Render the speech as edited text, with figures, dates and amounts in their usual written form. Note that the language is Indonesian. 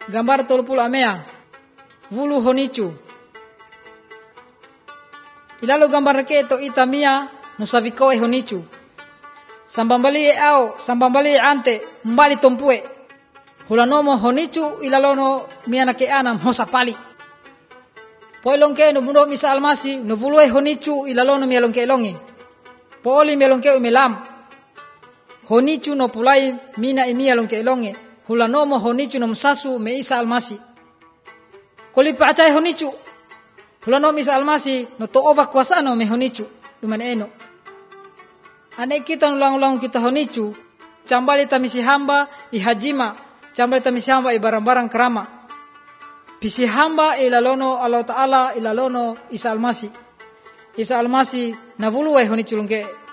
Gambar 30 amea. Vulu honichu. Ilalo gambar ke to itamia no saviko e honichu. Sambambali e ao, sambambali e ante, mbali tompue. Hulanomo honichu ilalono miana ke anam hosapali. Poilongke no mundo misa almasi no vulu e honichu ilalono mielongke longi. Pooli mielongke umelam. Honichu no pulai mina imia longke longi. Hulanomo honichu no msasu me isa almasi. Kolipa acai honichu. Hulanomo isa almasi no to ova kuasano me honichu. Lumane eno. Ane kita nulang-ulang kita honichu. Cambali tamisi hamba ihajima. Cambali tamisi hamba ibarang-barang kerama. Pisi hamba ilalono Allah Ta'ala ilalono isa almasi. Isa almasi na vulu honichu longke